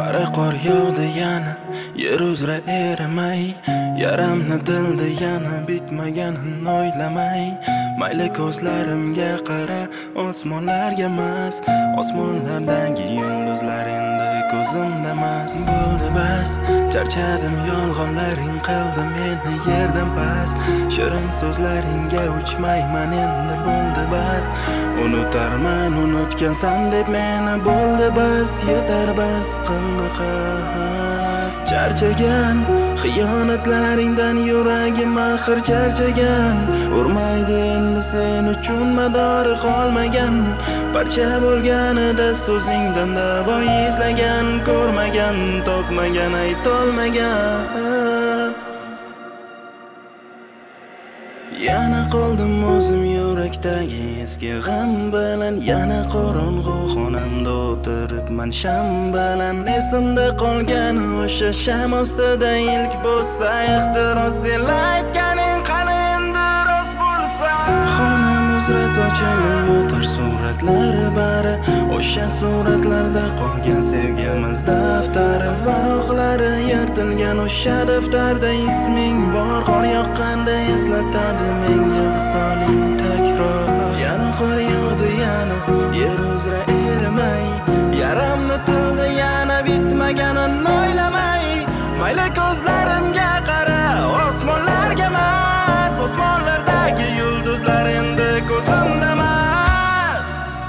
Qora qor yog'di yana yer uzra erimay, yaramni dilda yana bitmaganini o'ylamay. Mayli ko'zlarimga qara, osmonlarga emas, osmonlardagi yulduzlar endi ko'zimda emas. Bo'ldi bas, charchadim yolg'onlaring qildi meni yerdan past. Shirin so'zlaringga uchmayman endi bo'ldi bas. Unutarman unutgansan deb meni bo'ldi bas. Yetar bas qilma qas. Charchagan xiyonatlaringdan yuragim axir charchagan. Urmaydi endi sen uchun madori qolmagan. Parcha bo'lganida so'zingdan davo izlagan. Ko'rmagan, topmagan, aytolmagan. Yana qoldim o'zim yurakdagi eski g'am bilan. Yana qorong'u xonamda o'tiribman sham bilan. Esimda qolgan o'sha sham ostida ilk bo'lsa ehtiros, sen aytganing qani endi rost bo'lsa. Xonam uzra sochilib o'tar suratlari bari, o'sha suratlarda qolgan sevgimiz daftari. Varaqlari yirtilgan o'sha daftarda isming bor. Qor yoqqanda eslatadi menga visoling takror. Yana qor yog'di yana yer uzra erimay, yaramni tilda yana bitmaganini o'ylamay. Mayli ko'zlarimga qara, osmonlarga emas, osmonlardagi yulduzlar endi ko'zimda emas.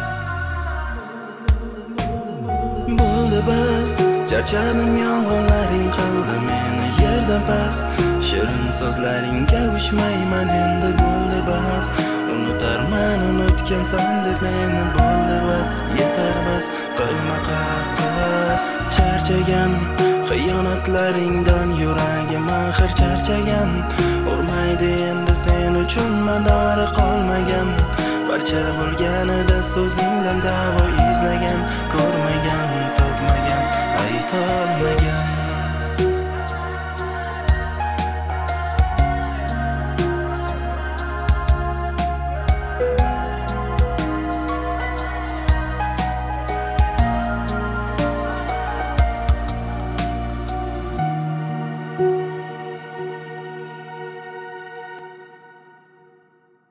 Bo'ldi bas, charchadim yolg'onlaring qildi meni yerdan past. Shirin so'zlaringga uchmayman endi bo'ldi bas. Unutarman unutgansan deb meni bo'ldi bas. Yetar bas qilma qas. Charchagan xiyonatlaringdan yuragim axir charchagan. Urmaydi endi sen uchun madori qolmagan. Parcha bo'lganida so'zingdan davo izlagan.